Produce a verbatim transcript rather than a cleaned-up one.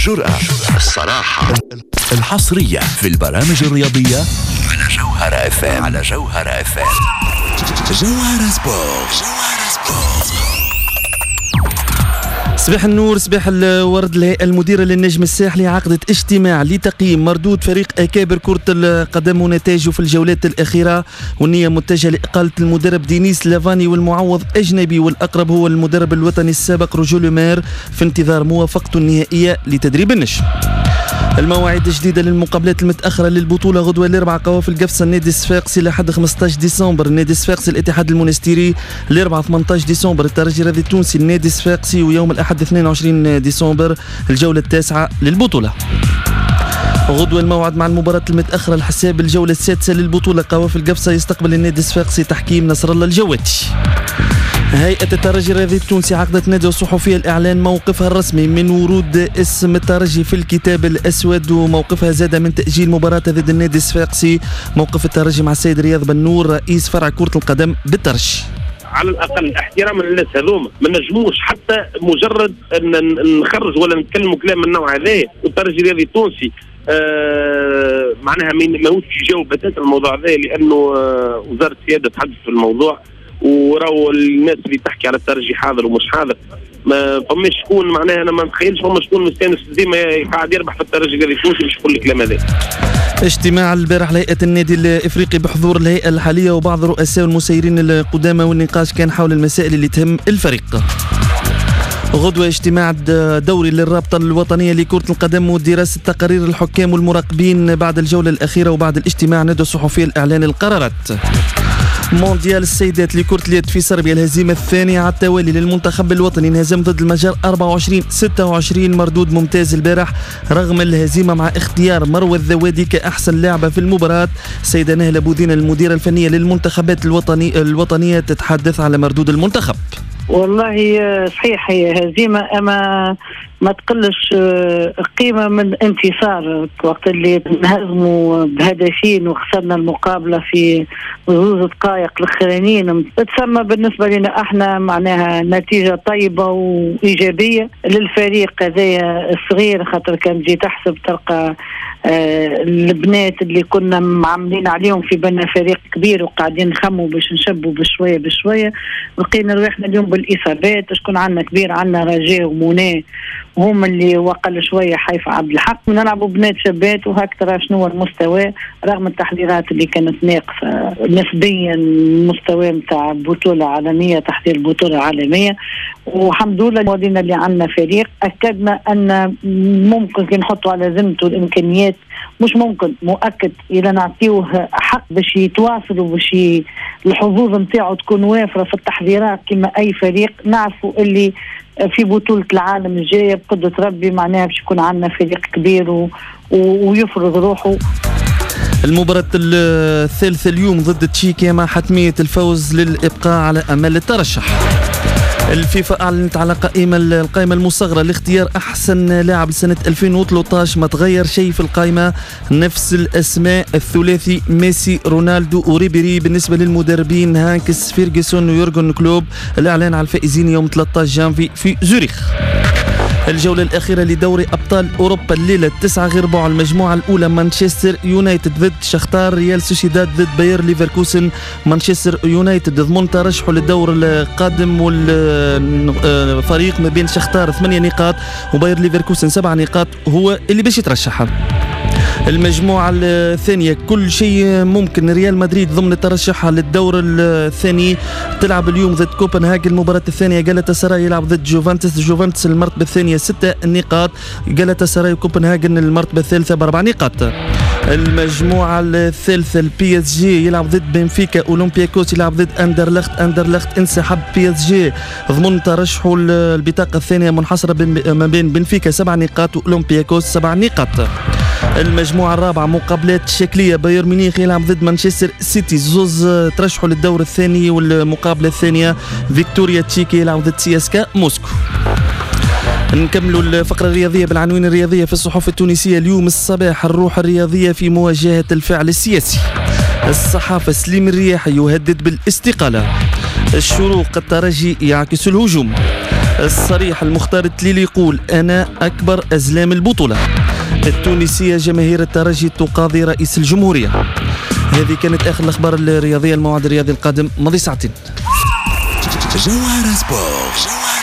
الجرأة، الصراحة، الحصرية في البرامج الرياضية على جوهرة اف ام. على جوهرة اف ام. جوهرة سبورت. جوهرة سبورت. صباح النور، صباح الورد. الهيئة المديرة للنجم الساحلي عقدت اجتماع لتقييم مردود فريق أكابر كرة القدم ونتائجه في الجولات الأخيرة، والنية متجهة لإقالة المدرب دينيس لافاني والمعوض أجنبي، والأقرب هو المدرب الوطني السابق روجو لومير في انتظار موافقته النهائية لتدريب النجم. المواعيد الجديدة للمقابلات المتأخرة للبطولة: غدوة الأربعاء قوافل قفصة النادي الصفاقسي لحد خمسة عشر ديسمبر، النادي الصفاقسي الاتحاد المونستيري الأربعاء ثمانية عشر ديسمبر، الترجي الرياضي التونسي النادي الصفاقسي، ويوم الأحد اثنين وعشرين ديسمبر الجولة التاسعة للبطولة. غدوة الموعد مع المباراة المتأخرة لحساب الجولة السادسة للبطولة، قوافل قفصة يستقبل النادي الصفاقسي تحكيم نصر الله الجواتي. هيئة الترجي الرياضي التونسي عقدت ندوة صحفية لإعلان موقفها الرسمي من ورود اسم الترجي في الكتاب الأسود، وموقفها زاد من تأجيل مباراة ضد النادي الصفاقسي. موقف الترجي مع السيد رياض بن نور رئيس فرع كرة القدم بالترجي: على الاقل احتراما للناس هذوما ما نجموش حتى مجرد ان نخرج ولا نتكلموا كلام من النوع هذا. والترجي الرياضي التونسي آه معناها ما هوش يجاوب بتاتا الموضوع هذا، لانه آه وزاره السياده تحدث في الموضوع، وراو الناس اللي تحكي على الترجي حاضر ومش حاضر. ما فماش شكون معناها، انا ما نتخيلش فما شكون مستانس ديما قاعد يربح في الترجي الرياضي التونسي باش يقول الكلام هذا. اجتماع البارح لهيئة النادي الافريقي بحضور الهيئة الحالية وبعض الرؤساء والمسيرين القدامى، والنقاش كان حول المسائل اللي تهم الفريق. غدوة اجتماع دوري للرابطة الوطنية لكرة القدم ودراسة تقارير الحكام والمراقبين بعد الجولة الأخيرة، وبعد الاجتماع ندوة صحفية لإعلان القرارات. مونديال السيدات لكرة اليد في صربيا، الهزيمة الثانية على التوالي للمنتخب الوطني، انهزم ضد المجر أربعة وعشرين ستة وعشرين، مردود ممتاز البارح رغم الهزيمة مع اختيار مروة الذوادي كأحسن لاعبة في المباراة. السيدة نهلة بوذين المديرة الفنية للمنتخبات الوطني الوطنية تتحدث على مردود المنتخب. والله صحيح هي هزيمة، أما ما تقلش قيمة من انتصار. وقت اللي نهزموا بهدفين وخسرنا المقابلة في زوز دقائق الأخرانيين، تسمى بالنسبة لنا احنا معناها نتيجة طيبة وإيجابية للفريق هذايا الصغير. خاطر كان جي تحسب تلقى آه البنات اللي كنا معاملين عليهم في بالنا فريق كبير وقاعدين نخموا باش نشبوا بشوية بشوية، لقينا رواحنا اليوم بالإصابات. شكون عنا كبير؟ عنا رجاء ومنى، وهم اللي وقل شوية حيفا عبد الحق. نلعبوا بنات شابات وهكذا. شنو هو المستوى رغم التحضيرات اللي كانت ناقصة نسبيا المستوى متاع بطولة عالمية، تحضير بطولة عالمية. والحمد لله المواطنين اللي عندنا فريق أكدنا أن ممكن كي نحطوا على ذمته الإمكانيات، مش ممكن مؤكد إذا نعطيوه حق باش يتواصل وباش الحظوظ متاعه تكون وافرة في التحضيرات كما أي فريق. نعرفوا اللي في بطولة العالم الجاية بقدرة ربي معناها باش يكون عندنا فريق كبير و... و... ويفرض روحه. المباراة الثالثة اليوم ضد تشيكيا مع حتمية الفوز للإبقاء على أمل الترشح. الفيفا أعلنت على قائمة القائمة المصغرة لاختيار أحسن لاعب لسنة ألفين وثلاثة عشر. ما تغير شيء في القائمة، نفس الأسماء الثلاثي ميسي رونالدو وريبيري. بالنسبة للمدربين هانكس فيرغسون ويورغن كلوب. الإعلان على الفائزين يوم ثلاثة عشر جانفي في زوريخ. الجولة الأخيرة لدوري أبطال أوروبا الليلة التسعة غير ربع. المجموعة الأولى مانشستر يونايتد ضد شختار، ريال سوسيداد ضد باير ليفركوسن. مانشستر يونايتد ضمن ترشحه للدور القادم، والفريق ما بين شختار ثمانية نقاط وباير ليفركوسن سبعة نقاط هو اللي باش يترشحها. المجموعة الثانية كل شيء ممكن. ريال مدريد ضمن ترشحها للدور الثاني تلعب اليوم ضد كوبنهاجن. المباراة الثانية جالاتا سراي يلعب ضد جوفانتس. جوفانتس المرتبة الثانية ستة نقاط، جالاتا سراي وكوبنهاجن المرتبة الثالثة بأربع نقاط. المجموعة الثالثة البي اس جي يلعب ضد بنفيكا. أولمبياكوس يلعب ضد أندرلخت. أندرلخت انسحب. بي اس جي ضمن ترشحه البطاقة الثانية منحصرة ما بين بنفيكا سبع نقاط وأولمبياكوس سبع نقاط. المجموعة الرابعة مقابلات شكلية. بايرن ميونخ يلعب ضد مانشستر سيتي، زوز ترشحوا للدور الثاني. والمقابلة الثانية فيكتوريا تشيكي يلعب ضد سياسكا موسكو. نكملوا الفقرة الرياضية بالعناوين الرياضية في الصحف التونسية اليوم الصباح. الروح الرياضية في مواجهة الفعل السياسي. الصحافة سليم الرياحي يهدد بالاستقالة. الشروق الترجي يعكس الهجوم. الصريح المختار التليلي يقول أنا أكبر أزلام البطولة. التونسية جماهير الترجي تقاضي رئيس الجمهورية. هذه كانت آخر الأخبار الرياضية. الموعد الرياضي القادم ماضي ساعتين. جوهرة سبورت.